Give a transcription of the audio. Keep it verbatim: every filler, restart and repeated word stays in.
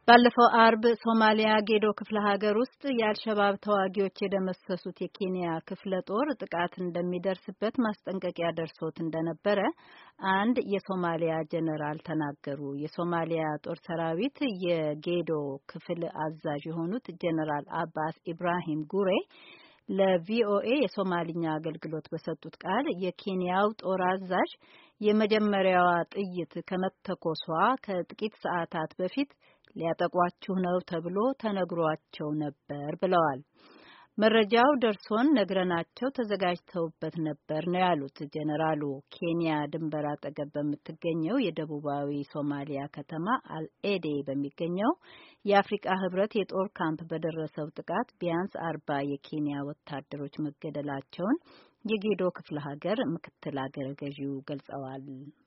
ባለፈው አርብ ሶማሊያ ጌዶ ክፍለ ሀገር ውስጥ የአልሸባብ ተዋጊዎች የደመሰሱት የኬንያ ክፍለ ጦር ጥቃት እንደሚደርስበት ማስጠንቀቂያ ደርሶት እንደነበረ አንድ የሶማሊያ ጀነራል ተናገሩ። የሶማሊያ ጦር ሰራዊት የጌዶ ክፍል አዛዥ የሆኑት ጀነራል አባስ ኢብራሂም ጉሬ ለቪኦኤ የሶማሊኛ አገልግሎት በሰጡት ቃል የኬንያው ጦር አዛዥ የመጀመሪያዋ ጥይት ከመተኮሷ ከጥቂት ሰዓታት በፊት ሊያጠቋችሁ ነው ተብሎ ተነግሯቸው ነበር ብለዋል። መረጃው ደርሶን ነግረናቸው ተዘጋጅተውበት ነበር ነው ያሉት ጀነራሉ። ኬንያ ድንበር አጠገብ በምትገኘው የደቡባዊ ሶማሊያ ከተማ አልኤዴ በሚገኘው የአፍሪካ ህብረት የጦር ካምፕ በደረሰው ጥቃት ቢያንስ አርባ የኬንያ ወታደሮች መገደላቸውን የጌዶ ክፍለ ሀገር ምክትል አገረ ገዢው ገልጸዋል።